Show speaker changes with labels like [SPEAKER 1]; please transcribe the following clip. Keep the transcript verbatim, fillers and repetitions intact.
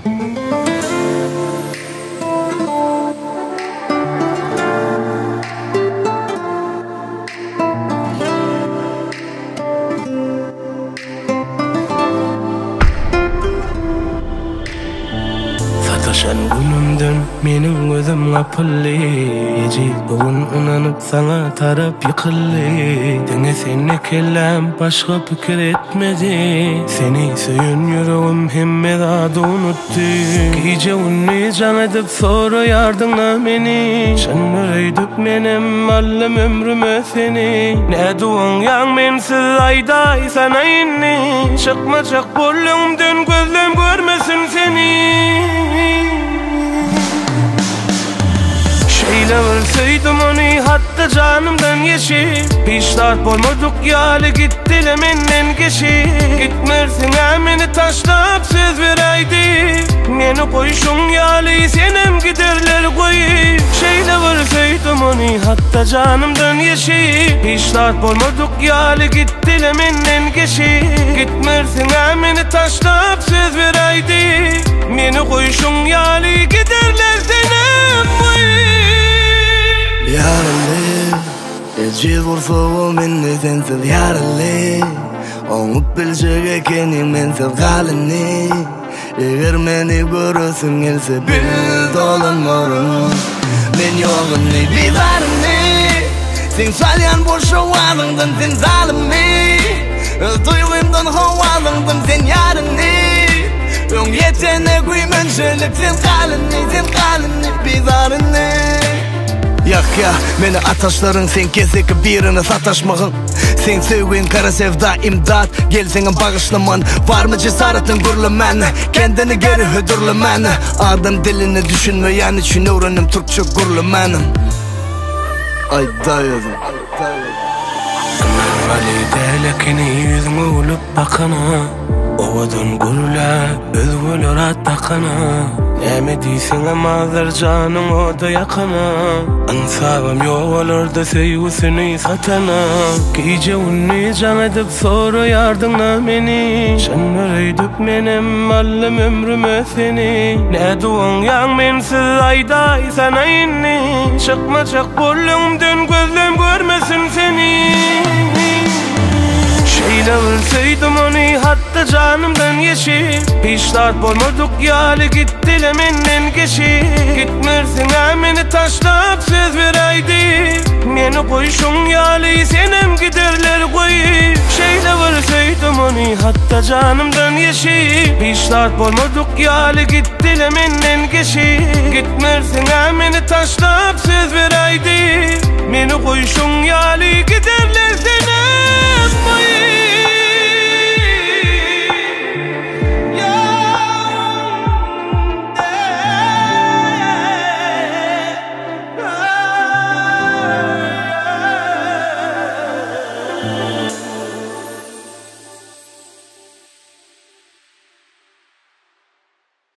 [SPEAKER 1] Sataşan günümden menin gözüm kapıllı. Eci bugün inanıp sana tarap yıkıllı. Dene seni kellem başka fikir etmedi. Seni söyün yüreğim hemme adı unuttu. Gece unni can edip sonra yardımla beni. Sen öreydip menem allem ömrüme seni. Ne duan yan mensiz ayday sana inni. Çıkma çık bollumdan gözlem görmesin seni. Şeyle ölseydim onu hatta canımdan yeşip. Piştart bolmadık yali gittile menden geçip. Gitmersin emini taşlap söz vereydi. Meni koyuşun yali senem giderler koyup. Şeyle ölseydim onu hatta canımdan yeşip. Piştart bolmadık yali gittile menden geçip. Gitmersin emini taşlap söz vereydi. Meni koyuşun yali giderler senem koyup.
[SPEAKER 2] Yaralli, eci vursa o minni sensiz yaralli. Oňup biljek ekenim mensiz galini. Eger meni görösün gelse bil dolanmarım. Men ýogyny bizaryny. Sen salyan boşa wazyňdan sen zalimi. Duýgymdan hawazyňdan sen yaryny. Öň ýetene güýmençelik sen galini, sen galini bizaryny. Yak ya, meni ataşların sen keseki birine sataşmağın. Sen söýgen kara sevda imdat, gel senin bağışlaman. Var mı cesaretin gürlemen, kendini geri hödürlemen. Adam dilini düşünmeyen için öğrenim Türkçe gürlemenim. Ay dayadım.
[SPEAKER 1] Ali delekini yüzüme olup bakana. Ovadan gurla özgül orat takana. Näme diýsen amazlar canım oda yakana. Ansabam ýok olarda seýgüsini satana. Gece unni can edip sonra yardımla meni. Sen öreydip menem allem ömrüme seni. Ne duan yan mensiz ayday sana inni. Çıkma çık bollumdan gözlem görmesin seni. Şeyle ölseydim onu hatta canımdan yeşip. Piştart bolmadık yali gittile menden geçip. Gitmersin emini taşlap söz vereydi. Meni koyuşun yali senem giderler koyup. Şeyle ölseydim onu hatta canımdan yeşip. Piştart bolmadık yali gittile menden geçip. Gitmersin emini taşlap söz vereydi. Meni koyuşun yali